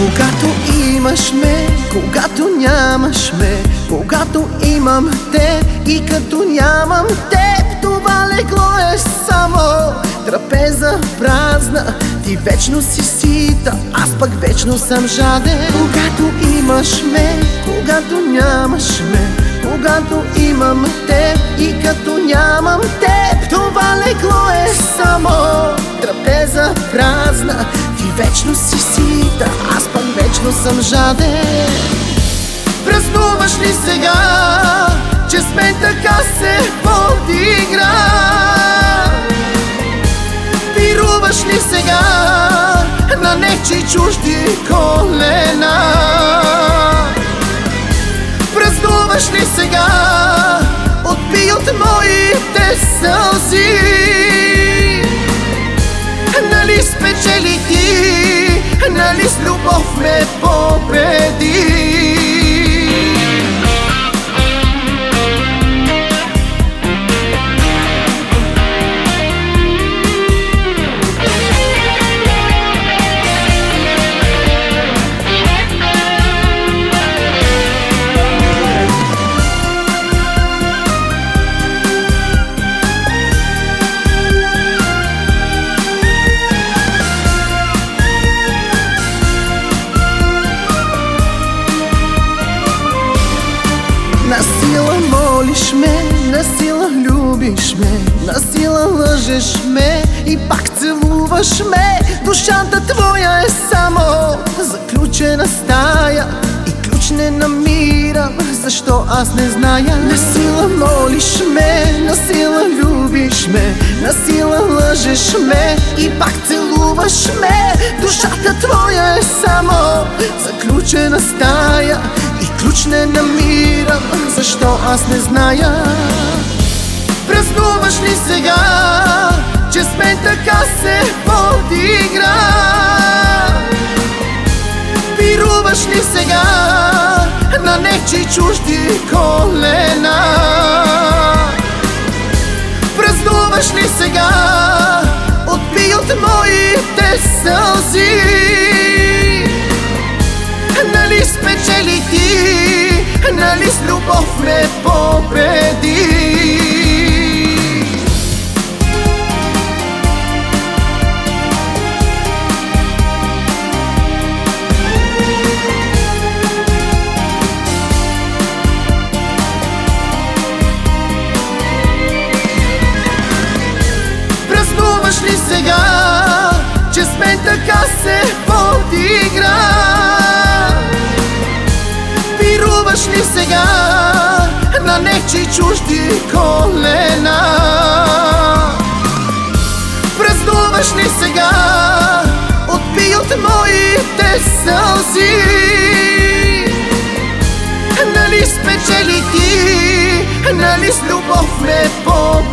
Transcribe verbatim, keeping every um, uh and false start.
Когато имаш ме, когато нямаш ме, когато имам те и като нямам теб, това легло е само трапеза празна. Ти вечно си сита, аз пък вечно съм жаден. Когато имаш ме, когато нямаш ме, когато имам те и като нямам теб, това легло е само трапеза празна. Ти вечно си сита, аз пък вечно съм жаден. Празнуваш ли сега, че с мен така се подигра? Пируваш ли сега на нечи чужди колена? Празнуваш ли сега, отпи от моите сълзи? Нали спечели ти, нали с любов ме победи? Насила молиш ме, насила любиш ме, насила лъжеш ме и пак целуваш ме. Душата твоя е само заключена стая и ключ не намирам, защо аз не зная. Насила молиш ме, насила любиш ме, насила лъжеш ме и пак целуваш ме. Душата твоя е само заключена стая и ключ не намирам, защо аз не зная. Празнуваш ли сега, че с мен така се подигра? Пируваш ли сега на нечи чужди колена? Празнуваш ли сега, отпи от моите сълзи? Нали спечели ти, нали с любов ме победи? Празнуваш ли сега, че с мен така се подигра? Пируваш ли сега на нечи чужди колена? Празнуваш ли сега, отпи от моите сълзи? Нали спечели ти, нали с любов ме победи?